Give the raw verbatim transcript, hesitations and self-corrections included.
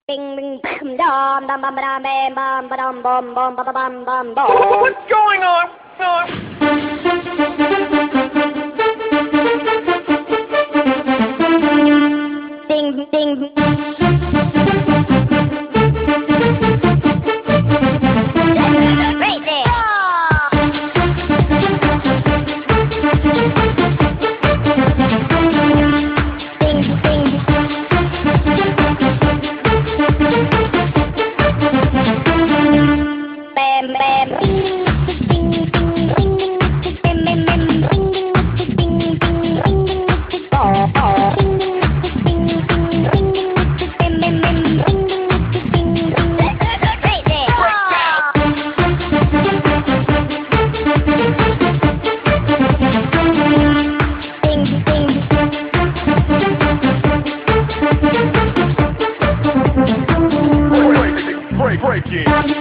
Bing bing bam dum bum bum bam bam bum bum bum bum bum bum bum bum. What's going on? Ding ding. Crazy. Ding ding. Bam bam. Break, break, break it.